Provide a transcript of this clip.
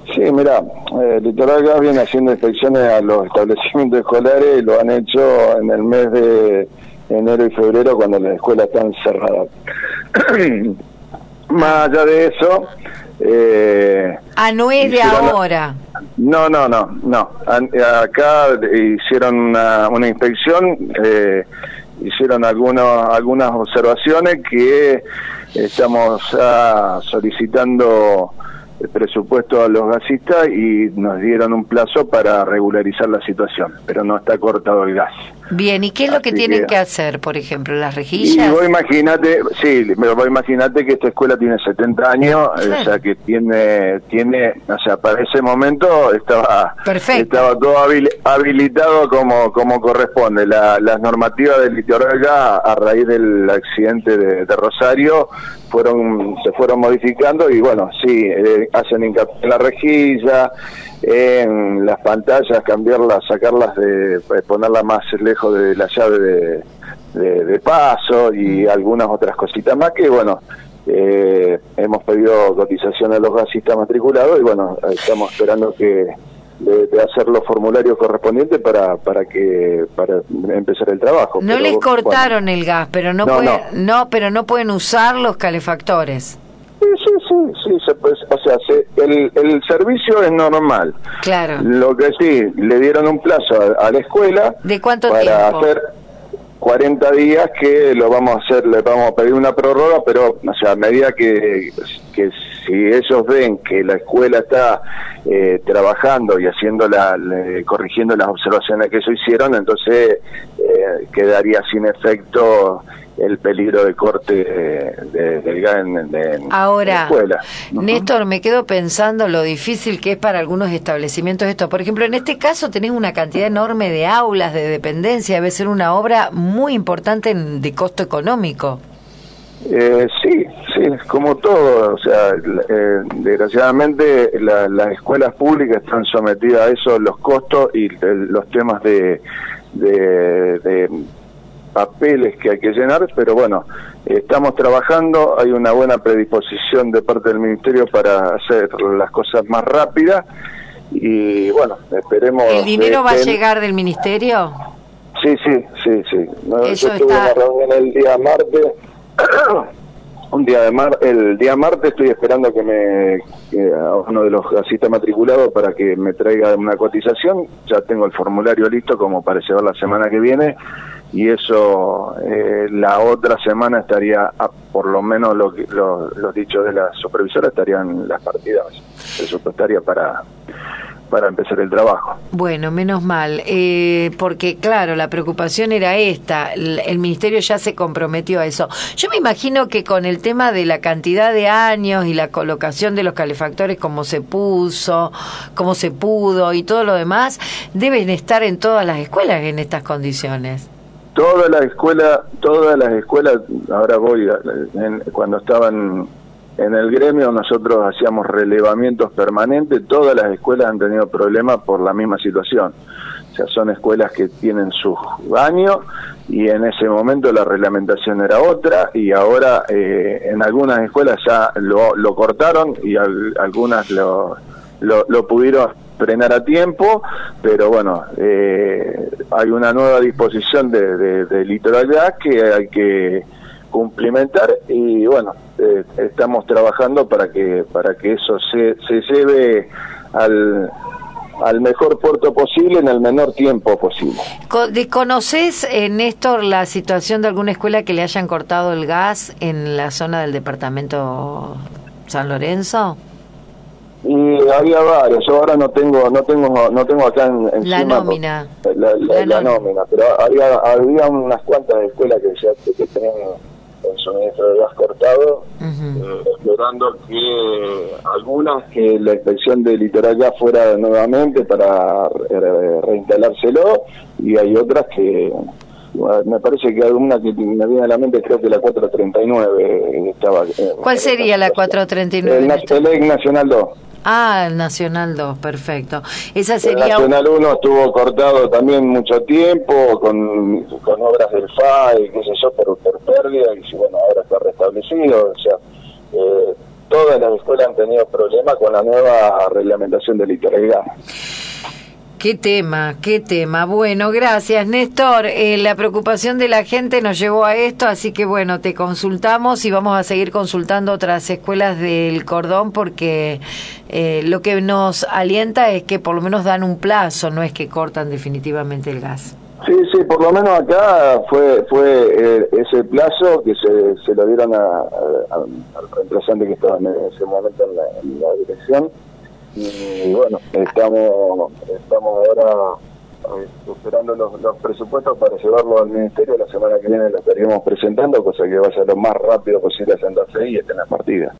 Sí, mira, Litoral Gas viene haciendo inspecciones a los establecimientos escolares y lo han hecho en el mes de enero y febrero cuando las escuelas están cerradas. Más allá de eso... no es de ahora. No. Acá hicieron una inspección, hicieron algunas observaciones que estamos solicitando el presupuesto a los gasistas y nos dieron un plazo para regularizar la situación, pero no está cortado el gas. Bien, ¿y qué es lo que tienen que hacer, por ejemplo, las rejillas? Y vos imaginate que esta escuela tiene 70 años, claro. O sea que tiene, o sea, para ese momento estaba todo habilitado como corresponde. Las normativas del Litoral Gas a raíz del accidente de Rosario se fueron modificando y bueno, sí, hacen hincapié en la rejilla, en las pantallas, cambiarlas, sacarlas, ponerlas más lejos de la llave de paso y algunas otras cositas más que bueno, hemos pedido cotización a los gasistas matriculados y bueno, estamos esperando que de hacer los formularios correspondientes para empezar el trabajo. No les cortaron el gas, pero pero no pueden usar los calefactores. Sí, se puede, o sea, el servicio es normal. Claro. Lo que sí, le dieron un plazo a la escuela. ¿De cuánto para tiempo? Para hacer 40 días que lo vamos a hacer, le vamos a pedir una prórroga, pero, o sea, a medida que si ellos ven que la escuela está trabajando y corrigiendo las observaciones que ellos hicieron, entonces quedaría sin efecto el peligro de corte del gas en la escuela. Néstor, me quedo pensando lo difícil que es para algunos establecimientos esto. Por ejemplo, en este caso tenés una cantidad enorme de aulas, de dependencia, debe ser una obra muy importante de costo económico. Sí, como todo, o sea, desgraciadamente las escuelas públicas están sometidas a eso, los costos y los temas de papeles que hay que llenar, pero bueno, estamos trabajando, hay una buena predisposición de parte del Ministerio para hacer las cosas más rápidas y bueno, esperemos... ¿El dinero va a llegar del Ministerio? Sí. Yo tuve una reunión el día martes, el día martes estoy esperando que a uno de los gasistas matriculados para que me traiga una cotización, ya tengo el formulario listo como para llevar la semana que viene y eso la otra semana estaría, por lo menos los dichos de la supervisora, estarían las partidas presupuestarias para empezar el trabajo. Bueno, menos mal, porque claro, la preocupación era esta, el Ministerio ya se comprometió a eso. Yo me imagino que con el tema de la cantidad de años y la colocación de los calefactores como se pudo y todo lo demás, deben estar en todas las escuelas en estas condiciones. Todas las escuelas, ahora cuando estaban en el gremio nosotros hacíamos relevamientos permanentes, todas las escuelas han tenido problemas por la misma situación. O sea, son escuelas que tienen sus años y en ese momento la reglamentación era otra y ahora en algunas escuelas ya lo cortaron y algunas lo pudieron frenar a tiempo, pero bueno, hay una nueva disposición de Litoral Gas que hay que cumplimentar y bueno, estamos trabajando para que eso se lleve al mejor puerto posible en el menor tiempo posible. ¿Conoces, Néstor, la situación de alguna escuela que le hayan cortado el gas en la zona del departamento San Lorenzo? Y había varios, yo ahora no tengo acá encima la nómina, la nómina, pero había unas cuantas escuelas que tenían el suministro de gas cortado, esperando que algunas que la inspección de Litoral Gas fuera nuevamente para reinstalárselo, y hay otras que me parece que alguna que me viene a la mente, creo que la 439 estaba. ¿Cuál sería la 439? El EG Nacional 2. Ah, el Nacional 2, perfecto. Esa sería... El Nacional 1 estuvo cortado también mucho tiempo, con obras del FAI, qué sé yo, por pérdida, y bueno, ahora está restablecido, o sea, todas las escuelas han tenido problemas con la nueva reglamentación del gas. Qué tema, qué tema. Bueno, gracias, Néstor. La preocupación de la gente nos llevó a esto, así que bueno, te consultamos y vamos a seguir consultando otras escuelas del Cordón porque lo que nos alienta es que por lo menos dan un plazo, no es que cortan definitivamente el gas. Sí, por lo menos acá fue ese plazo que se lo dieron al reemplazante que estaba en ese momento en la dirección. Y bueno, estamos ahora esperando los presupuestos para llevarlo al ministerio. La semana que viene lo estaríamos presentando, cosa que vaya lo más rápido posible a Santa Fe y estén las partidas.